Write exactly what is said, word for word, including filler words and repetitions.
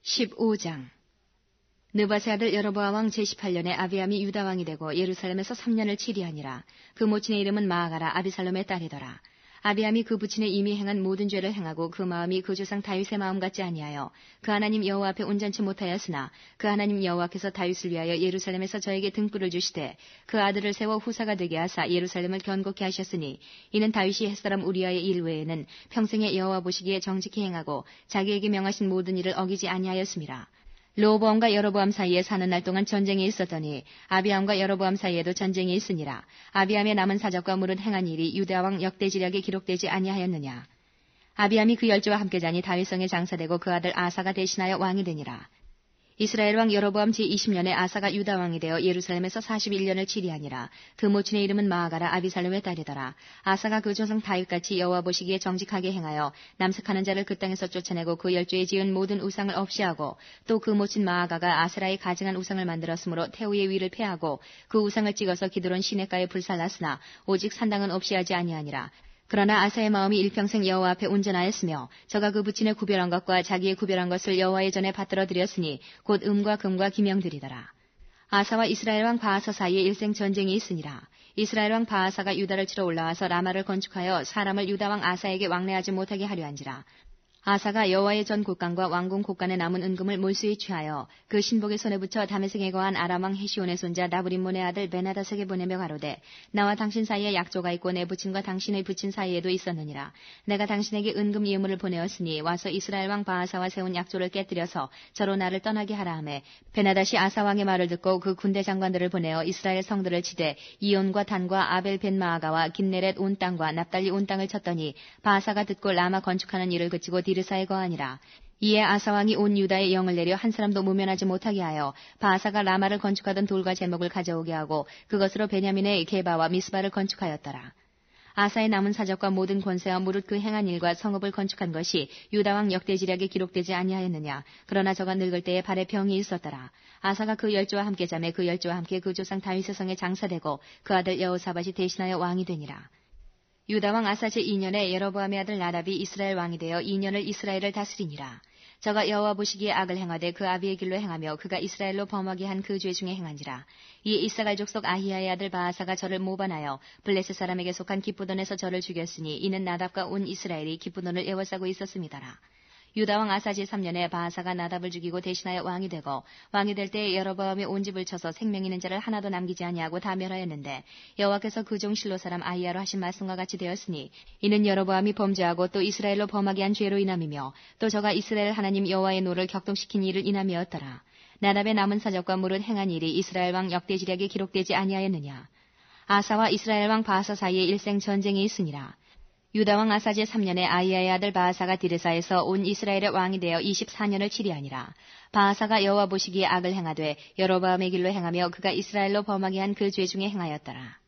십오 장. 느밧의 아들 여로보암 왕 제십팔 년에 아비암이 유다 왕이 되고 예루살렘에서 삼 년을 치리하니라. 그 모친의 이름은 마아가라 아비살롬의 딸이더라. 아비암이 그 부친의 이미 행한 모든 죄를 행하고 그 마음이 그 조상 다윗의 마음 같지 아니하여 그 하나님 여호와 앞에 온전치 못하였으나 그 하나님 여호와께서 다윗을 위하여 예루살렘에서 저에게 등불을 주시되 그 아들을 세워 후사가 되게 하사 예루살렘을 견고케 하셨으니 이는 다윗이 햇사람 우리아의 일 외에는 평생에 여호와 보시기에 정직히 행하고 자기에게 명하신 모든 일을 어기지 아니하였음이라. 르호보암과 여로보암 사이에 사는 날 동안 전쟁이 있었더니 아비암과 여로보암 사이에도 전쟁이 있으니라. 아비암의 남은 사적과 무릇 행한 일이 유다 왕 역대지략에 기록되지 아니하였느냐. 아비암이 그 열조와 함께 자니 다윗성에 장사되고 그 아들 아사가 대신하여 왕이 되니라. 이스라엘 왕 여로보암 제이십 년에 아사가 유다 왕이 되어 예루살렘에서 사십일 년을 치리하니라. 그 모친의 이름은 마아가라 아비살롬의 딸이더라. 아사가 그 조상 다윗같이 여호와 보시기에 정직하게 행하여 남색하는 자를 그 땅에서 쫓아내고 그 열조에 지은 모든 우상을 없이 하고 또 그 모친 마아가가 아세라의 가증한 우상을 만들었으므로 태우의 위를 폐하고 그 우상을 찍어서 기드론 시냇가에 불살랐으나 오직 산당은 없이 하지 아니하니라. 그러나 아사의 마음이 일평생 여호와 앞에 온전하였으며 저가 그 부친의 구별한 것과 자기의 구별한 것을 여호와의 전에 받들어 드렸으니 곧 음과 금과 기명들이더라. 아사와 이스라엘 왕 바하사 사이에 일생 전쟁이 있으니라. 이스라엘 왕 바하사가 유다를 치러 올라와서 라마를 건축하여 사람을 유다 왕 아사에게 왕래하지 못하게 하려 한지라. 아사가 여호와의 전 곳간과 왕궁 곳간에 남은 은금을 몰수히 취하여 그 신복의 손에 붙여 다메섹에 거한 아람 왕 헤시온의 손자 나브림몬의 아들 베나다색에 보내며 가로되 나와 당신 사이에 약조가 있고 내 부친과 당신의 부친 사이에도 있었느니라. 내가 당신에게 은금 예물을 보내었으니 와서 이스라엘 왕 바하사와 세운 약조를 깨뜨려서 저로 나를 떠나게 하라 하매 베나다시 아사 왕의 말을 듣고 그 군대 장관들을 보내어 이스라엘 성들을 치되 이온과 단과 아벨 벤 마아가와 긴네렛 온 땅과 납달리 온 땅을 쳤더니 바하사가 듣고 라마 건축하는 일을 그치고 디르사에 거하니라. 이에 아사왕이 온 유다에 영을 내려 한 사람도 무면하지 못하게 하여 바하사가 라마를 건축하던 돌과 제목을 가져오게 하고 그것으로 베냐민의 게바와 미스바를 건축하였더라. 아사의 남은 사적과 모든 권세와 무릇 그 행한 일과 성읍을 건축한 것이 유다왕 역대지략에 기록되지 아니하였느냐. 그러나 저가 늙을 때에 발에 병이 있었더라. 아사가 그 열조와 함께 자매 그 열조와 함께 그 조상 다윗의 성에 장사되고 그 아들 여호사밧이 대신하여 왕이 되니라. 유다 왕 아사 제이 년에 여로보암의 아들 나답이 이스라엘 왕이 되어 이 년을 이스라엘을 다스리니라. 저가 여호와 보시기에 악을 행하되 그 아비의 길로 행하며 그가 이스라엘로 범하게 한 그 죄 중에 행한지라. 이에 이사갈 족속 아히야의 아들 바하사가 저를 모반하여 블레셋 사람에게 속한 기쁘돈에서 저를 죽였으니 이는 나답과 온 이스라엘이 기쁘돈을 에워싸고 있었음이더라. 유다 왕 아사 제삼 년에 바하사가 나답을 죽이고 대신하여 왕이 되고 왕이 될 때에 여로보암이 온 집을 쳐서 생명 있는 자를 하나도 남기지 아니하고 다 멸하였는데 여호와께서 그 종 실로 사람 아히야로 하신 말씀과 같이 되었으니 이는 여로보암이 범죄하고 또 이스라엘로 범하게 한 죄로 인함이며 또 저가 이스라엘 하나님 여호와의 노를 격동시킨 일을 인함이었더라. 나답의 남은 사적과 무릇 행한 일이 이스라엘 왕 역대지략에 기록되지 아니하였느냐. 아사와 이스라엘 왕 바하사 사이에 일생 전쟁이 있으니라. 유다 왕 아사 제삼 년에 아히야의 아들 바하사가 디르사에서 온 이스라엘의 왕이 되어 이십사 년을 치리하니라. 바하사가 여호와 보시기에 악을 행하되 여로보암의 길로 행하며 그가 이스라엘로 범하게 한 그 죄 중에 행하였더라.